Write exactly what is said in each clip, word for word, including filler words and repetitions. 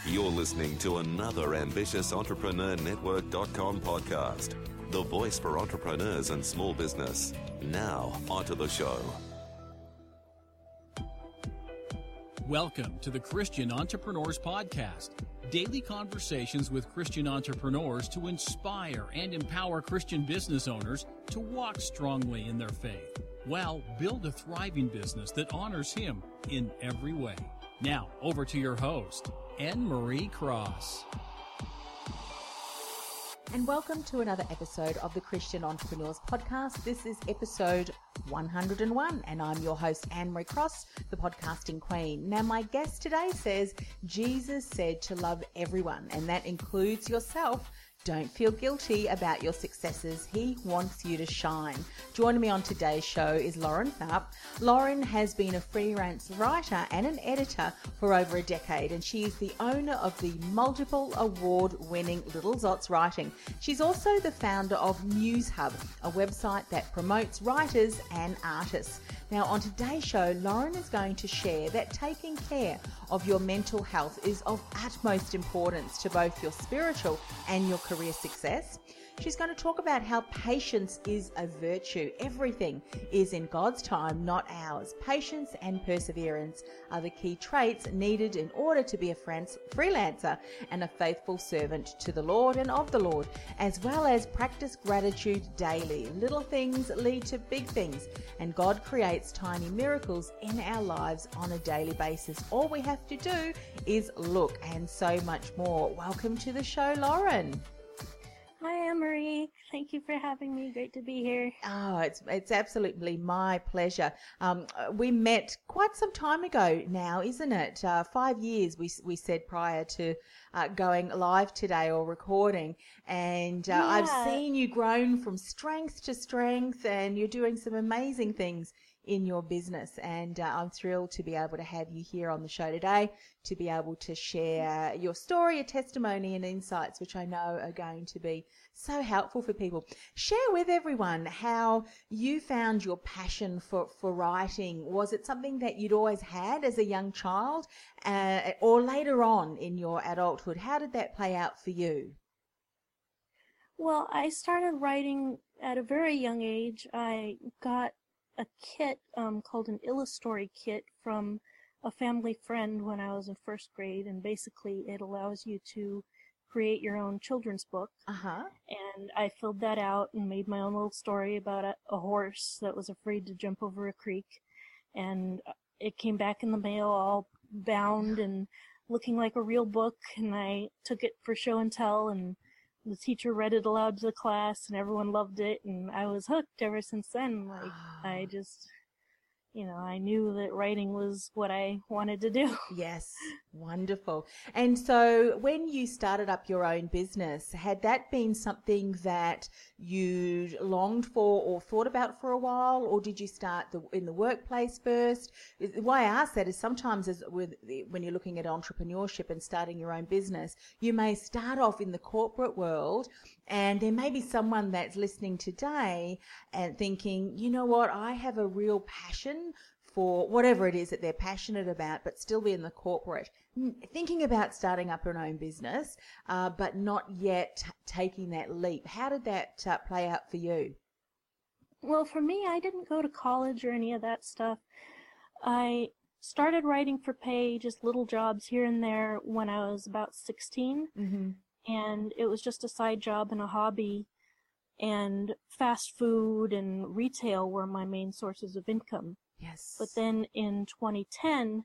You're listening to another ambitious entrepreneur network dot com podcast, the voice for entrepreneurs and small business. Now, onto the show. Welcome to the Christian Entrepreneurs Podcast, daily conversations with Christian entrepreneurs to inspire and empower Christian business owners to walk strongly in their faith, while build a thriving business that honors Him in every way. Now, over to your host, Anne Marie Cross. And welcome to another episode of the Christian Entrepreneurs Podcast. This is episode one hundred and one, and I'm your host, Anne Marie Cross, the podcasting queen. Now, my guest today says Jesus said to love everyone, and that includes yourself. Don't feel guilty about your successes. He wants you to shine. Joining me on today's show is Lauren Tharp. Lauren has been a freelance writer and an editor for over a decade, and she is the owner of the multiple award-winning Little Zots Writing. She's also the founder of News Hub, a website that promotes writers and artists. Now, on today's show, Lauren is going to share that taking care of your mental health is of utmost importance to both your spiritual and your career success. She's going to talk about how patience is a virtue. Everything is in God's time, not ours. Patience and perseverance are the key traits needed in order to be a freelancer and a faithful servant to the Lord and of the Lord, as well as practice gratitude daily. Little things lead to big things, and God creates tiny miracles in our lives on a daily basis. All we have to do is look, and so much more. Welcome to the show, Lauren. Hi, Anne-Marie. Thank you for having me. Great to be here. Oh, it's it's absolutely my pleasure. Um, we met quite some time ago now, isn't it? Uh, five years, we we said prior to uh, going live today or recording. And uh, Yeah. I've seen you grown from strength to strength, and you're doing some amazing things in your business. And uh, I'm thrilled to be able to have you here on the show today, to be able to share your story, your testimony and insights, which I know are going to be so helpful for people. Share with everyone how you found your passion for, for writing. Was it something that you'd always had as a young child uh, or later on in your adulthood? How did that play out for you? Well, I started writing at a very young age. I got a kit um, called an Illustory kit from a family friend when I was in first grade, and basically it allows you to create your own children's book. Uh-huh. And I filled that out and made my own little story about a, a horse that was afraid to jump over a creek. And it came back in the mail all bound and looking like a real book, and I took it for show and tell, and the teacher read it aloud to the class, and everyone loved it, and I was hooked ever since then. Like, I just, you know, I knew that writing was what I wanted to do. Yes, wonderful. And so when you started up your own business, had that been something that you longed for or thought about for a while, or did you start the, in the workplace first? Why I ask that is sometimes as with when you're looking at entrepreneurship and starting your own business, you may start off in the corporate world, and there may be someone that's listening today and thinking, you know what, I have a real passion for whatever it is that they're passionate about, but still be in the corporate, thinking about starting up their own business, uh, but not yet t- taking that leap. How did that uh, play out for you? Well, for me, I didn't go to college or any of that stuff. I started writing for pay, just little jobs here and there when I was about sixteen. Mm-hmm. And it was just a side job and a hobby, and fast food and retail were my main sources of income. Yes. But then in twenty ten,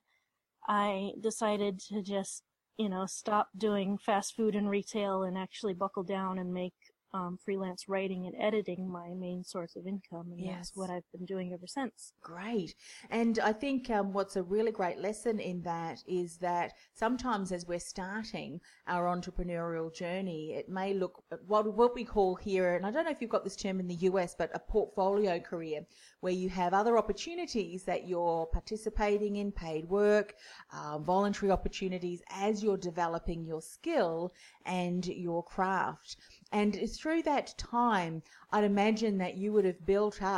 I decided to just, you know, stop doing fast food and retail and actually buckle down and make um, freelance writing and editing my main source of income, and Yes. that's what I've been doing ever since. Great. And I think um, what's a really great lesson in that is that sometimes as we're starting our entrepreneurial journey, it may look what, what we call here, and I don't know if you've got this term in the U S, but a portfolio career, where you have other opportunities that you're participating in, paid work, uh, voluntary opportunities as you're developing your skill and your craft. And through that time, I'd imagine that you would have built up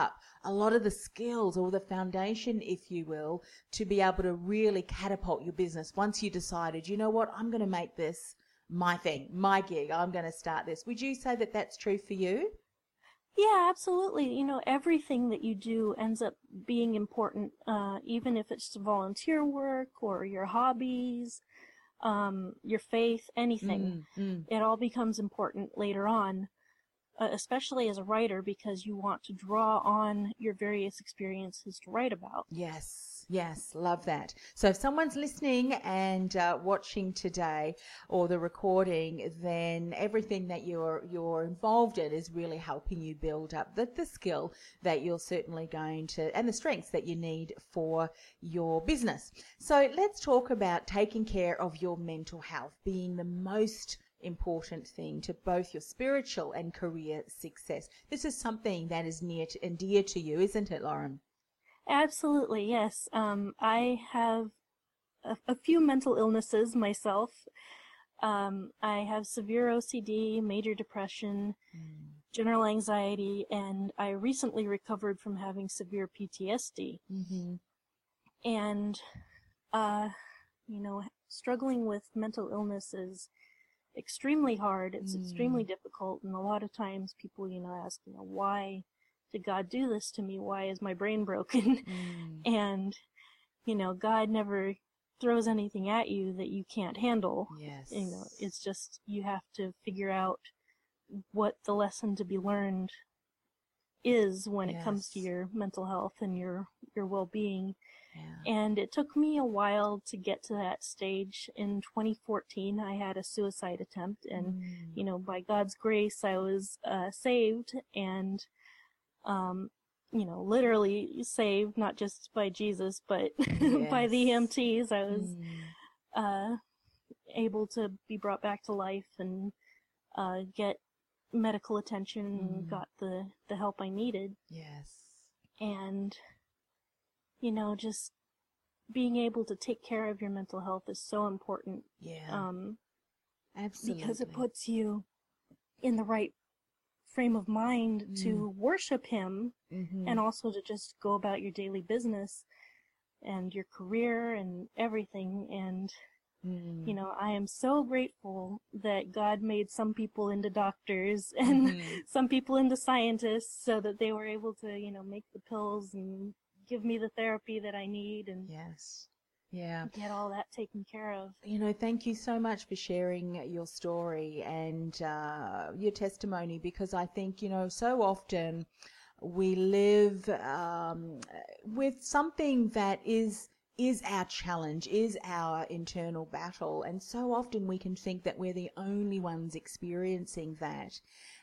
a lot of the skills or the foundation, if you will, to be able to really catapult your business once you decided, you know what, I'm going to make this my thing, my gig, I'm going to start this. Would you say that that's true for you? Yeah, absolutely. You know, everything that you do ends up being important, uh, even if it's volunteer work or your hobbies, um, your faith, anything. Mm, mm. It all becomes important later on, uh, especially as a writer, because you want to draw on your various experiences to write about. Yes, yes, love that. So if someone's listening and uh, watching today or the recording, then everything that you're you're involved in is really helping you build up the, the skill that you're certainly going to, and the strengths that you need for your business. So let's talk about taking care of your mental health being the most important thing to both your spiritual and career success. This is something that is near to, and dear to you, isn't it, Lauren? Absolutely, yes. Um, I have a, a few mental illnesses myself. Um, I have severe O C D, major depression, mm. general anxiety, and I recently recovered from having severe P T S D. Mm-hmm. And, uh, you know, struggling with mental illness is extremely hard. It's mm. extremely difficult, and a lot of times people, you know, ask, you know, why did God do this to me? Why is my brain broken? Mm. And, you know, God never throws anything at you that you can't handle. Yes. You know, it's just, you have to figure out what the lesson to be learned is when yes. it comes to your mental health and your, your well-being. Yeah. And it took me a while to get to that stage. In twenty fourteen, I had a suicide attempt, and, mm. you know, by God's grace, I was uh, saved, and, um, you know, literally saved, not just by Jesus, but yes. by the E M Ts. I was mm. uh, able to be brought back to life and uh, get medical attention mm. and got the, the help I needed. Yes. And, you know, just being able to take care of your mental health is so important. Yeah. Um, Absolutely. Because it puts you in the right frame of mind mm. to worship Him mm-hmm. and also to just go about your daily business and your career and everything. And, mm. you know, I am so grateful that God made some people into doctors and mm-hmm. some people into scientists so that they were able to, you know, make the pills and give me the therapy that I need and yes. Yeah. get all that taken care of. You know, thank you so much for sharing your story and uh, your testimony, because I think, you know, so often we live um, with something that is is our challenge, is our internal battle. And so often we can think that we're the only ones experiencing that.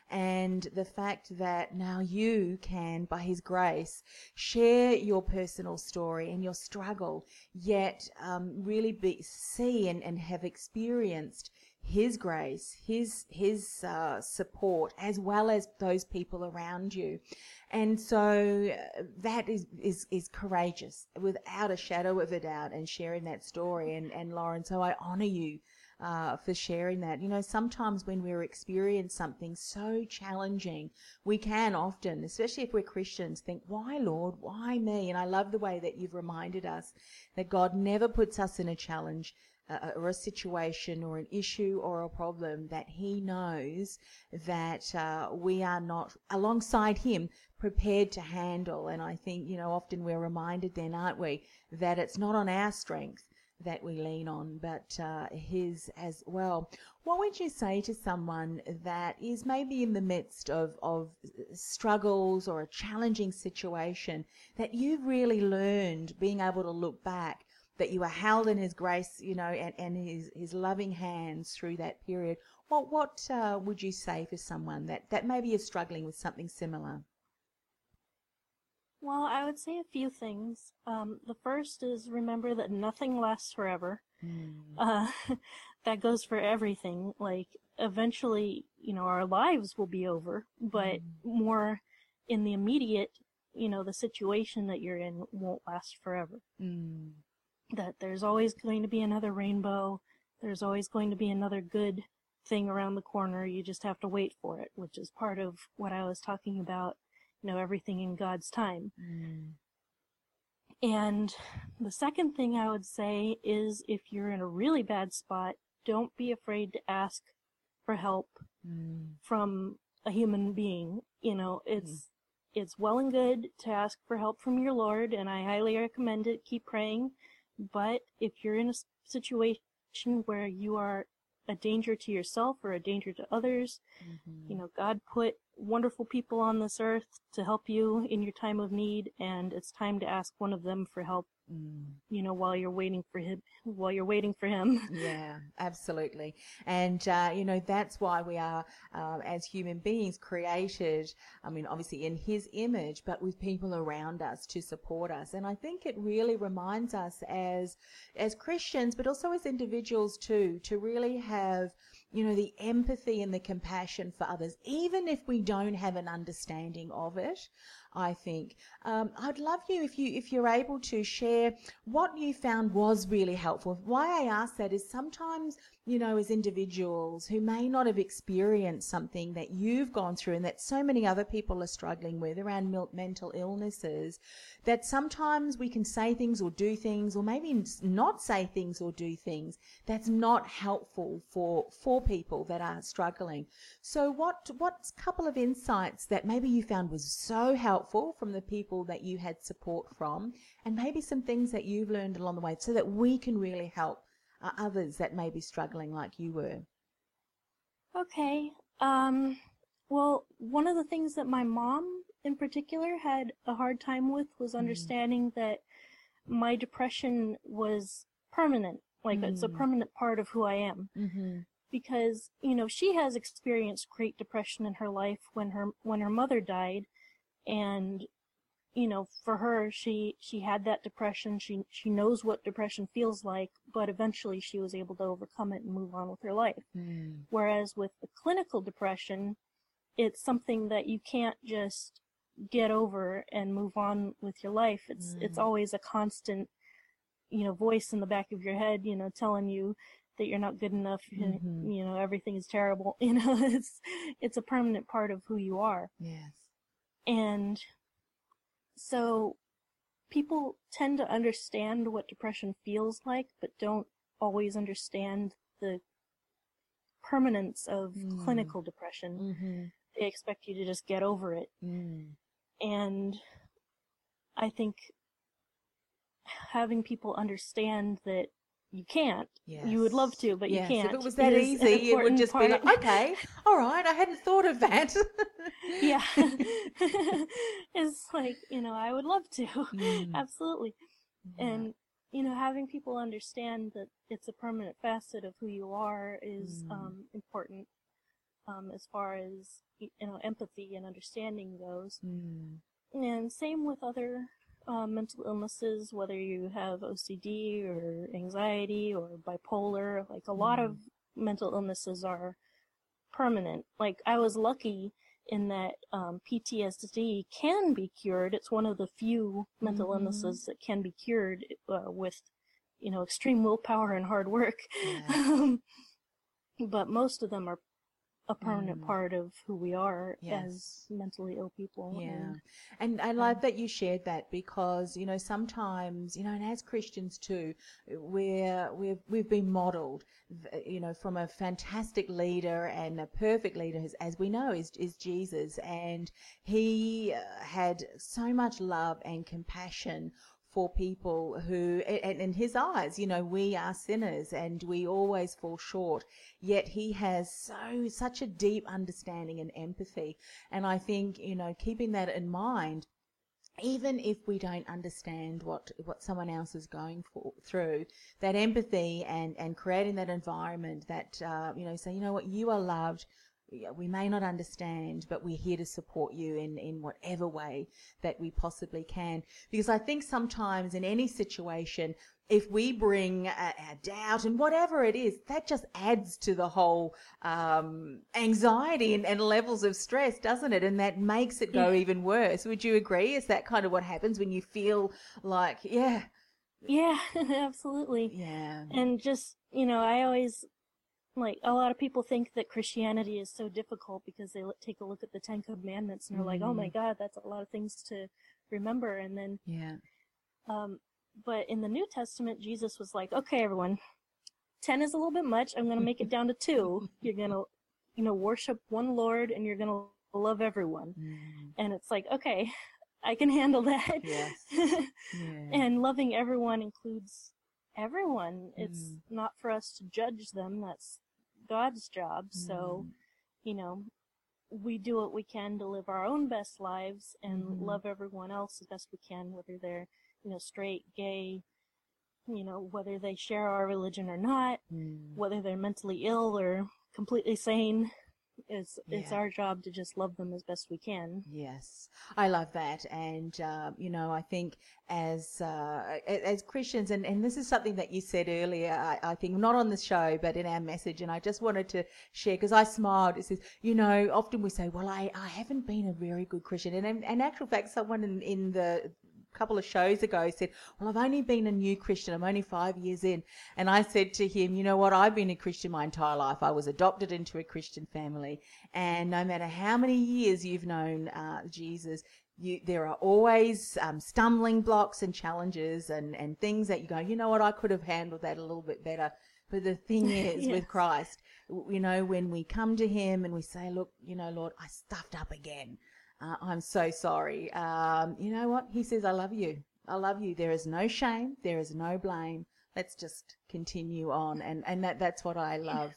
And the fact that now you can, by His grace, share your personal story and your struggle, yet um, really be, see and, and have experienced His grace, His His uh, support, as well as those people around you. And so uh, that is, is, is courageous, without a shadow of a doubt, and sharing that story. And, and Lauren, so I honor you Uh, for sharing that. You know, sometimes when we're experiencing something so challenging, we can often, especially if we're Christians, think, why, Lord, why me? And I love the way that you've reminded us that God never puts us in a challenge uh, or a situation or an issue or a problem that He knows that uh, we are not, alongside Him, prepared to handle. And I think, you know, often we're reminded then, aren't we, that it's not on our strength that we lean on, but uh, His as well. What would you say to someone that is maybe in the midst of, of struggles or a challenging situation, that you've really learned, being able to look back, that you were held in His grace, you know, and, and His, His loving hands through that period? What, what uh, would you say for someone that, that maybe is struggling with something similar? Well, I would say a few things. Um, the first is remember that nothing lasts forever. Mm. Uh, that goes for everything. Like, eventually, you know, our lives will be over, but mm. more in the immediate, you know, the situation that you're in won't last forever. Mm. That there's always going to be another rainbow. There's always going to be another good thing around the corner. You just have to wait for it, which is part of what I was talking about, know, everything in God's time. Mm. And the second thing I would say is, if you're in a really bad spot, don't be afraid to ask for help Mm. from a human being. You know, it's Mm. it's well and good to ask for help from your Lord, and I highly recommend it. Keep praying. But if you're in a situation where you are a danger to yourself or a danger to others, Mm-hmm. you know, God put wonderful people on this earth to help you in your time of need, and it's time to ask one of them for help. Mm. You know, while you're waiting for him, while you're waiting for him. Yeah, absolutely. And, uh, you know, that's why we are, uh, as human beings, created, I mean, obviously in his image, but with people around us to support us. And I think it really reminds us as, as Christians, but also as individuals too, to really have, you know, the empathy and the compassion for others, even if we don't have an understanding of it. I think um, I'd love you if you if you're able to share what you found was really helpful. Why I ask that is sometimes, you know, as individuals who may not have experienced something that you've gone through and that so many other people are struggling with around mental illnesses, that sometimes we can say things or do things, or maybe not say things or do things that's not helpful for for people that are struggling. So what what's a couple of insights that maybe you found was so helpful from the people that you had support from, and maybe some things that you've learned along the way, so that we can really help uh, others that may be struggling like you were? Okay. Um, well, one of the things that my mom in particular had a hard time with was understanding mm. that my depression was permanent. Like mm. it's a permanent part of who I am. Mm-hmm. Because, you know, she has experienced great depression in her life when her when her mother died. And, you know, for her, she, she had that depression. She, she knows what depression feels like, but eventually she was able to overcome it and move on with her life. Mm. Whereas with the clinical depression, it's something that you can't just get over and move on with your life. It's, mm. it's always a constant, you know, voice in the back of your head, you know, telling you that you're not good enough, mm-hmm. you know, everything is terrible. You know, it's, it's a permanent part of who you are. Yes. And so people tend to understand what depression feels like, but don't always understand the permanence of mm. clinical depression. Mm-hmm. They expect you to just get over it. Mm. And I think having people understand that you can't. Yes. You would love to, but yes. you can't. If it was that easy, it would just part. be like, okay, all right, I hadn't thought of that. Yeah. It's like, you know, I would love to. Mm. Absolutely. Yeah. And, you know, having people understand that it's a permanent facet of who you are is mm. um, important um, as far as, you know, empathy and understanding goes. Mm. And same with other Uh, mental illnesses, whether you have O C D or anxiety or bipolar. Like a lot mm. of mental illnesses are permanent. Like I was lucky in that um, P T S D can be cured. It's one of the few mental mm-hmm. illnesses that can be cured uh, with, you know, extreme willpower and hard work. Yeah. But most of them are a permanent mm. part of who we are yes. as mentally ill people. Yeah. And, and I love um, that you shared that, because, you know, sometimes, you know, and as Christians too, we're, we've, we've been modeled, you know, from a fantastic leader, and a perfect leader, as, as we know, is, is Jesus. And he uh, had so much love and compassion for people who, and in his eyes, you know, we are sinners and we always fall short, yet he has so, such a deep understanding and empathy. And I think, you know, keeping that in mind, even if we don't understand what, what someone else is going for, through, that empathy and, and creating that environment that, uh, you know, say, you know what, you are loved. We may not understand, but we're here to support you in, in whatever way that we possibly can. Because I think sometimes in any situation, if we bring a, a doubt and whatever it is, that just adds to the whole um, anxiety and, and levels of stress, doesn't it? And that makes it go yeah. even worse. Would you agree? Is that kind of what happens when you feel like, yeah. Yeah, absolutely. Yeah. And just, you know, I always like, a lot of people think that Christianity is so difficult because they l- take a look at the Ten Commandments and are like, oh my God, that's a lot of things to remember. And then, Yeah. um, but in the New Testament, Jesus was like, okay, everyone, ten is a little bit much. I'm going to make it down to two. You're going to, you know, worship one Lord, and you're going to love everyone. Mm. And it's like, okay, I can handle that. Yes. Yeah. And loving everyone includes everyone. It's Mm. not for us to judge them. That's God's job. So, Mm. you know, we do what we can to live our own best lives and Mhm. love everyone else as best we can, whether they're, you know, straight, gay, you know, whether they share our religion or not, Mm. whether they're mentally ill or completely sane. It's, it's Yeah. our job to just love them as best we can. Yes, I love that. And, uh, you know, I think as uh, a- as Christians, and, and this is something that you said earlier, I, I think not on the show, but in our message, and I just wanted to share, because I smiled. It says, you know, often we say, well, I, I haven't been a very good Christian. And in, in actual fact, someone in, in the couple of shows ago said, well, I've only been a new Christian. I'm only five years in. And I said to him, you know what? I've been a Christian my entire life. I was adopted into a Christian family. And no matter how many years you've known uh, Jesus, you, there are always um, stumbling blocks and challenges and, and things that you go, you know what? I could have handled that a little bit better. But the thing is, Yes. with Christ, w- you know, when we come to him and we say, look, you know, Lord, I stuffed up again. Uh, I'm so sorry. Um, you know what? He says, I love you. I love you. There is no shame. There is no blame. Let's just continue on. And, and that, that's what I love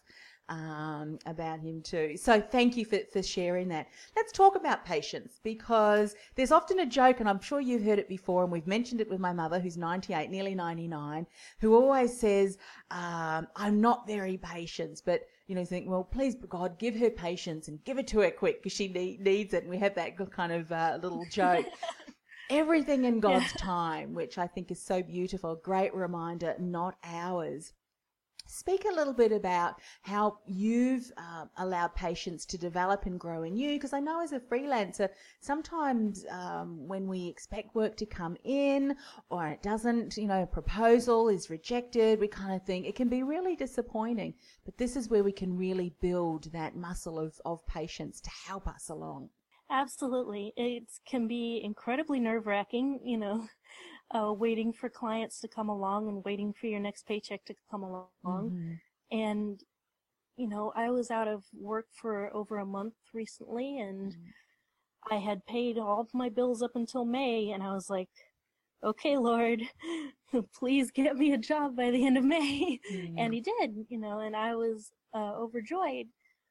um, about him too. So thank you for, for sharing that. Let's talk about patience, because there's often a joke, and I'm sure you've heard it before, and we've mentioned it with my mother, who's ninety-eight, nearly ninety-nine, who always says, um, I'm not very patient, but you know, think, well, please, God, give her patience and give it to her quick, because she need, needs it. And we have that kind of uh, little joke. Everything in God's time, which I think is so beautiful. Great reminder, not ours. Speak a little bit about how you've uh, allowed patience to develop and grow in you, because I know as a freelancer, sometimes um, when we expect work to come in or it doesn't, you know, a proposal is rejected, we kind of think it can be really disappointing. But this is where we can really build that muscle of, of patience to help us along. Absolutely. It can be incredibly nerve-wracking, you know, uh, waiting for clients to come along and waiting for your next paycheck to come along. Mm-hmm. And, you know, I was out of work for over a month recently, and Mm-hmm. I had paid all of my bills up until May, and I was like, okay, Lord, please get me a job by the end of May. Mm-hmm. And he did, you know, and I was uh, overjoyed.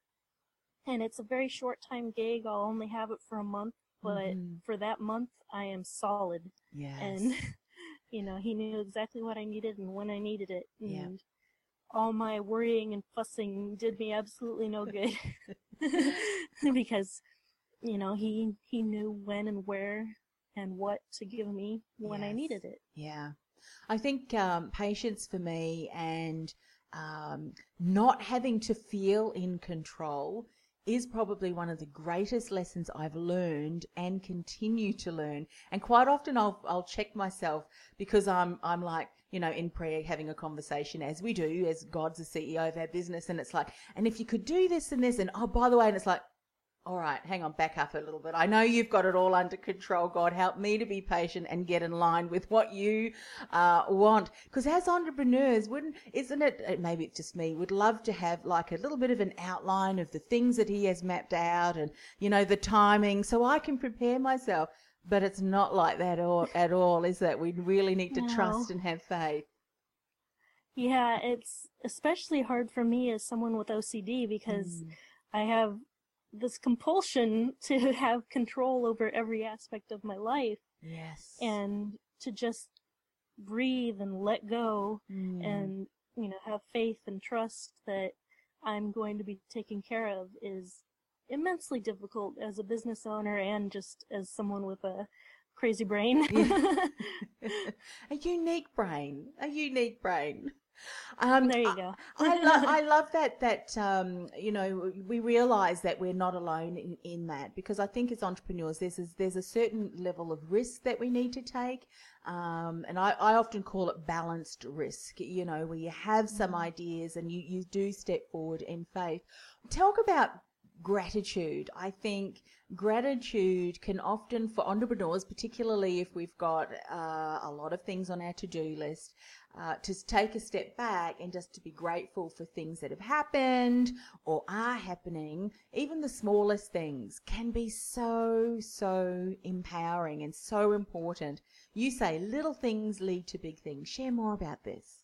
And it's a very short time gig. I'll only have it for a month, but Mm-hmm. for that month, I am solid. Yes. And, you know, he knew exactly what I needed and when I needed it. And Yeah. all my worrying and fussing did me absolutely no good. Because, you know, he, he knew when and where and what to give me when I Yes. needed it. Yeah. I think um, patience for me, and um, not having to feel in control, is probably one of the greatest lessons I've learned and continue to learn. And quite often I'll I'll check myself, because I'm I'm like, you know, in prayer, having a conversation, as we do, as God's the C E O of our business, and it's like, and if you could do this and this, and oh, by the way, and it's like, all right, hang on, back up a little bit. I know you've got it all under control. God, help me to be patient and get in line with what you uh, want. Because as entrepreneurs, wouldn't, isn't it, maybe it's just me, would love to have like a little bit of an outline of the things that he has mapped out, and, you know, the timing, so I can prepare myself. But it's not like that all, at all, is that? We really need to No. trust and have faith. Yeah, it's especially hard for me as someone with O C D, because Mm. I have this compulsion to have control over every aspect of my life, Yes. and to just breathe and let go, Mm. and, you know, have faith and trust that I'm going to be taken care of is immensely difficult as a business owner and just as someone with a crazy brain. Yeah. A unique brain, a unique brain. Um, There you go. I, I, lo- I love that, that, um, you know, we realize that we're not alone in, in that, because I think as entrepreneurs, there's, a- there's a certain level of risk that we need to take. Um, and I, I often call it balanced risk, you know, where you have some ideas and you, you do step forward in faith. Talk about gratitude. I think gratitude can often, for entrepreneurs, particularly if we've got uh, a lot of things on our to-do list, uh, to take a step back and just to be grateful for things that have happened or are happening. Even the smallest things can be so, so empowering and so important. You say little things lead to big things. Share more about this.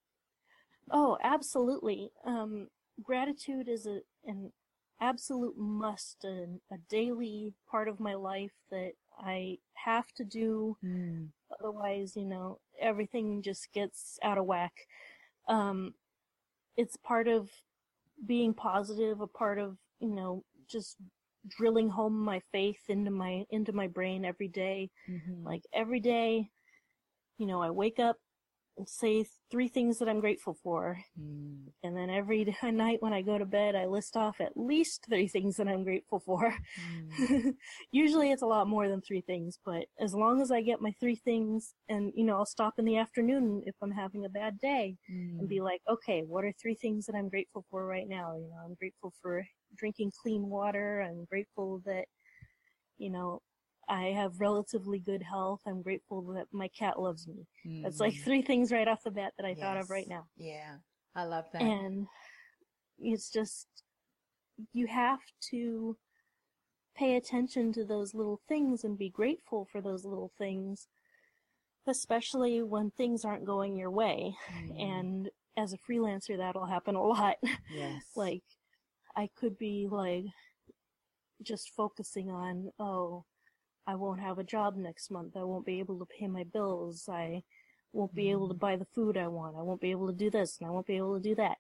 Oh, absolutely. Um, gratitude is a, an absolute must, a, a daily part of my life that I have to do. Mm. Otherwise, you know, everything just gets out of whack. Um, it's part of being positive, a part of, you know, just drilling home my faith into my, into my brain every day. Mm-hmm. Like every day, you know, I wake up and say three things that I'm grateful for. Mm. And then every day, night when I go to bed, I list off at least three things that I'm grateful for. Mm. Usually it's a lot more than three things, but as long as I get my three things, and, you know, I'll stop in the afternoon if I'm having a bad day Mm. and be like, okay, what are three things that I'm grateful for right now? You know, I'm grateful for drinking clean water. I'm grateful that, you know, I have relatively good health. I'm grateful that my cat loves me. Mm. That's like three things right off the bat that I Yes. thought of right now. Yeah, I love that. And it's just, you have to pay attention to those little things and be grateful for those little things, especially when things aren't going your way. Mm. And as a freelancer, that'll happen a lot. Yes. Like, I could be like, just focusing on, oh, I won't have a job next month. I won't be able to pay my bills. I won't be able to buy the food I want. I won't be able to do this and I won't be able to do that.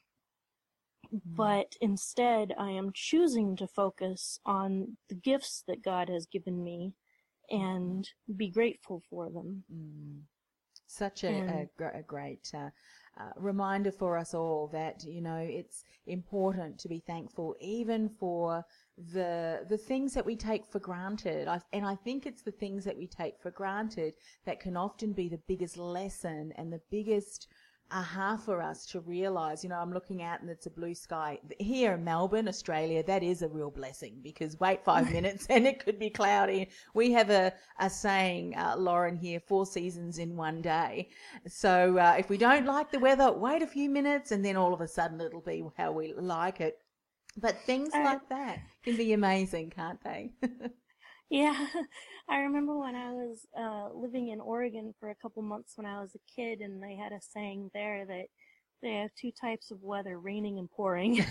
But instead, I am choosing to focus on the gifts that God has given me and be grateful for them. Mm. Such a, And- a, gr- a great uh, uh, reminder for us all that, you know, it's important to be thankful even for the the things that we take for granted. I, and I think it's the things that we take for granted that can often be the biggest lesson and the biggest aha for us to realize. You know, I'm looking out and it's a blue sky. Here in Melbourne, Australia, that is a real blessing, because wait five minutes and it could be cloudy. We have a, a saying, uh, Lauren, here, four seasons in one day. So uh, if we don't like the weather, wait a few minutes and then all of a sudden it'll be how we like it. But things Uh, like that can be amazing, can't they? Yeah, I remember when I was uh, living in Oregon for a couple months when I was a kid, and they had a saying there that they have two types of weather, raining and pouring.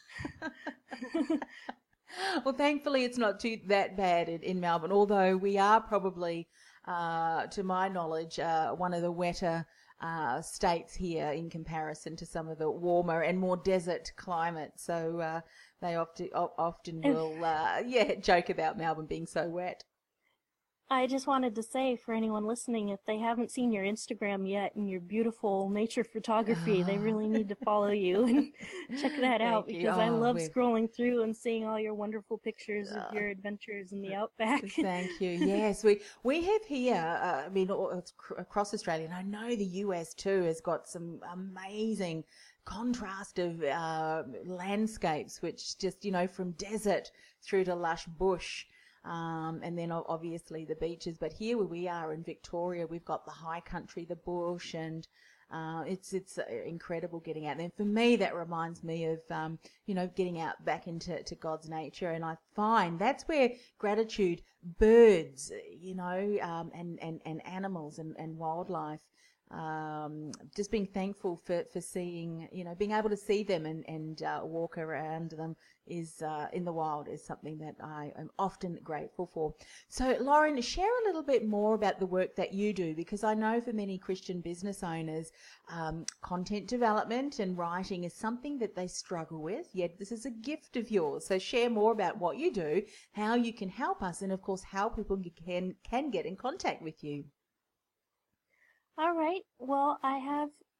Well, thankfully it's not too that bad in, in Melbourne, although we are probably, uh, to my knowledge, uh, one of the wetter uh, states here in comparison to some of the warmer and more desert climates. So uh, they often often will, uh, yeah, joke about Melbourne being so wet. I just wanted to say, for anyone listening, if they haven't seen your Instagram yet and your beautiful nature photography, they really need to follow you and check that out, Thank you. because I Oh, love we're- scrolling through and seeing all your wonderful pictures of your adventures in the outback. Thank you. Yes, we we have here, uh, I mean, all, ac- across Australia, and I know the U S too has got some amazing contrast of uh, landscapes, which just, you know, from desert through to lush bush. Um, and then o- obviously the beaches. But here where we are in Victoria, we've got the high country, the bush, and uh, it's it's uh, incredible getting out. And for me, that reminds me of, um, you know, getting out back into to God's nature. And I find that's where gratitude, birds, you know, um, and, and, and animals and, and wildlife, um, just being thankful for, for seeing, you know, being able to see them and, and uh, walk around them is uh, in the wild is something that I am often grateful for. So, Lauren, share a little bit more about the work that you do, because I know for many Christian business owners, um, content development and writing is something that they struggle with, yet this is a gift of yours. So share more about what you do, how you can help us, and of course how people can, can get in contact with you. All right. Well, I have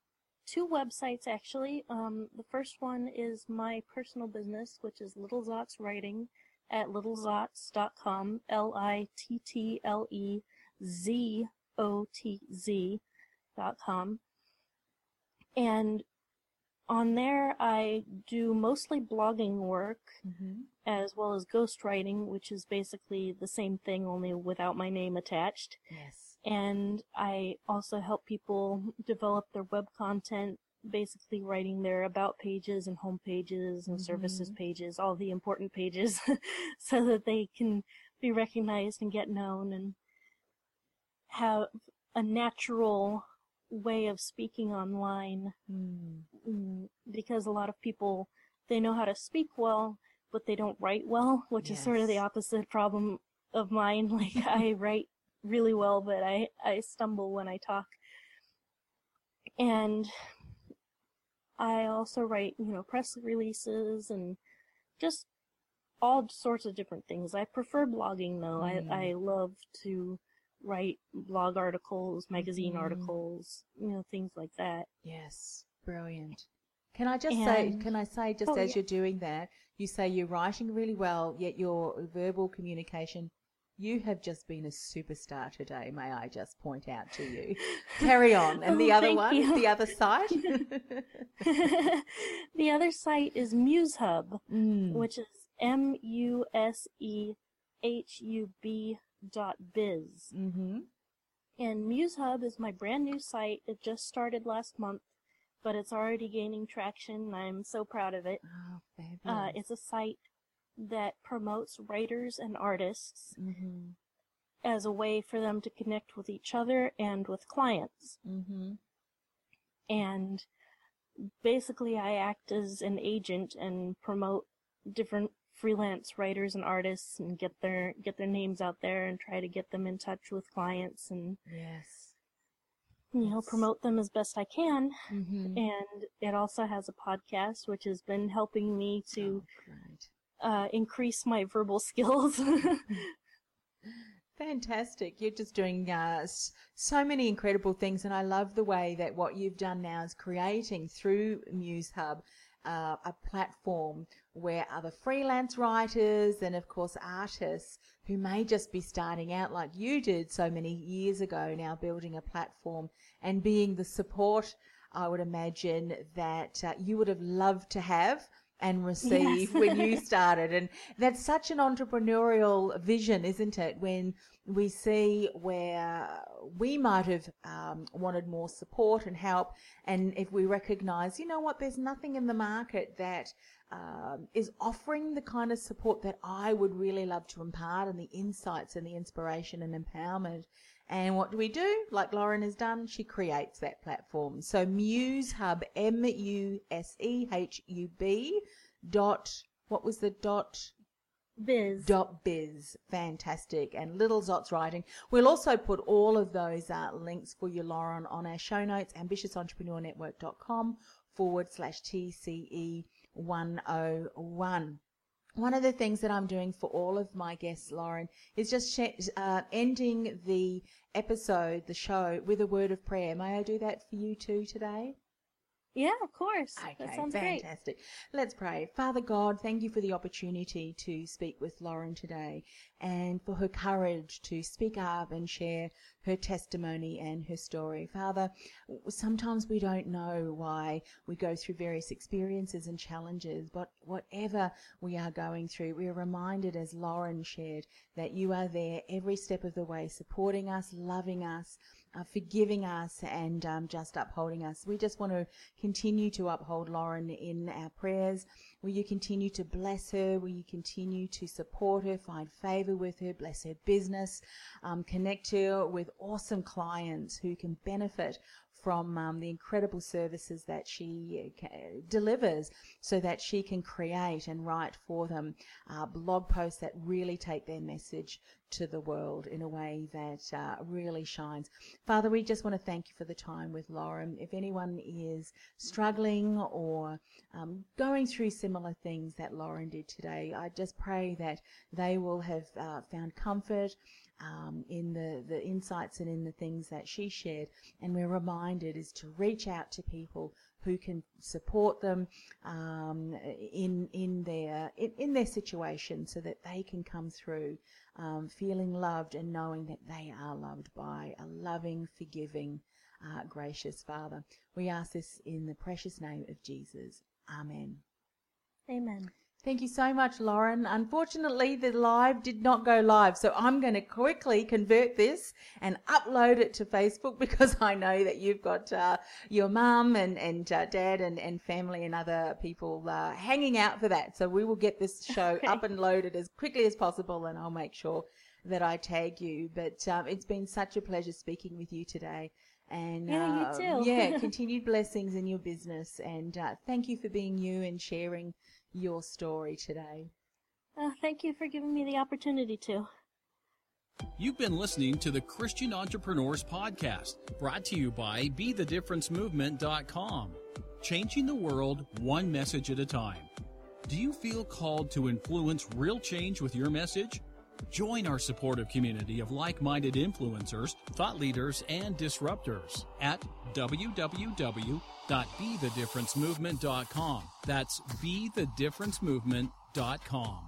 two websites actually. Um, the first one is my personal business, which is Little Zots Writing at little zots dot com, L I T T L E Z O T Z dot com. And on there, I do mostly blogging work, Mm-hmm. as well as ghostwriting, which is basically the same thing, only without my name attached. Yes. And I also help people develop their web content, basically writing their about pages and home pages and Mhm. services pages, all the important pages, so that they can be recognized and get known and have a natural way of speaking online. Mm. Mm, because a lot of people, they know how to speak well, but they don't write well, which is sort of the Yes. opposite problem of mine. Like, I write really well, but I, I stumble when I talk. And I also write, you know, press releases and just all sorts of different things. I prefer blogging, though. Mm. I, I love to write blog articles, magazine Mhm. articles, you know, things like that. Yes, brilliant. Can I just say, And- can I say, just Oh, as yeah. you're doing that, you say you're writing really well, yet your verbal communication, you have just been a superstar today, may I just point out to you. Carry on. And the Oh, other thank one, you. the other site? The other site is MuseHub, Mm. which is M U S E H U B dot biz. Mm-hmm. And MuseHub is my brand new site. It just started last month, but it's already gaining traction. I'm so proud of it. Oh, fabulous. Uh, it's a site that promotes writers and artists Mm-hmm. as a way for them to connect with each other and with clients. Mm-hmm. And basically I act as an agent and promote different freelance writers and artists and get their get their names out there and try to get them in touch with clients and, Yes. you know, Yes. promote them as best I can. Mm-hmm. And it also has a podcast, which has been helping me to Oh, great. uh, increase my verbal skills. Fantastic. You're just doing uh, s- so many incredible things, and I love the way that what you've done now is creating through MuseHub uh, a platform where other freelance writers and, of course, artists who may just be starting out like you did so many years ago, now building a platform and being the support, I would imagine, that uh, you would have loved to have and receive Yes. when you started. And that's such an entrepreneurial vision, isn't it? When we see where we might have um, wanted more support and help, and if we recognize, you know what, there's nothing in the market that um, is offering the kind of support that I would really love to impart, and the insights and the inspiration and empowerment. And what do we do? Like Lauren has done, she creates that platform. So MuseHub, M U S E H U B dot, what was the dot? Biz. Dot biz. Fantastic. And Little Zots Writing. We'll also put all of those uh, links for you, Lauren, on our show notes, ambitious entrepreneur network dot com forward slash T C E one oh one. One of the things that I'm doing for all of my guests, Lauren, is just sh- uh, ending the episode, the show, with a word of prayer. May I do that for you too today? Yeah, of course. Okay, That sounds great. fantastic. Let's pray. Father God, thank you for the opportunity to speak with Lauren today and for her courage to speak up and share her testimony and her story. Father, sometimes we don't know why we go through various experiences and challenges, but whatever we are going through, we are reminded, as Lauren shared, that you are there every step of the way, supporting us, loving us, Uh, forgiving us, and um, just upholding us. We just want to continue to uphold Lauren in our prayers. Will you continue to bless her? Will you continue to support her, find favor with her, bless her business, um, connect her with awesome clients who can benefit from um, the incredible services that she uh, delivers, so that she can create and write for them uh, blog posts that really take their message to the world in a way that uh, really shines. Father, we just want to thank you for the time with Lauren. If anyone is struggling or um, going through similar things that Lauren did today, I just pray that they will have uh, found comfort um, in the, the insights and in the things that she shared. And we're reminded is to reach out to people who can support them um, in in their in, in their situation, so that they can come through um, feeling loved and knowing that they are loved by a loving, forgiving, uh, gracious Father. We ask this in the precious name of Jesus. Amen. Amen. Thank you so much, Lauren. Unfortunately, the live did not go live, so I'm going to quickly convert this and upload it to Facebook, because I know that you've got uh, your mum and, and uh, dad and, and family and other people uh, hanging out for that. So we will get this show Okay. up and loaded as quickly as possible, and I'll make sure that I tag you. But um, it's been such a pleasure speaking with you today. And Yeah, you uh, too. yeah, continued blessings in your business. And uh, thank you for being you and sharing your story today. Uh, thank you for giving me the opportunity to. You've been listening to the Christian Entrepreneurs Podcast, brought to you by be the difference movement dot com. Changing the world one message at a time. Do you feel called to influence real change with your message? Join our supportive community of like-minded influencers, thought leaders, and disruptors at w w w dot be the difference movement dot com. That's be the difference movement dot com.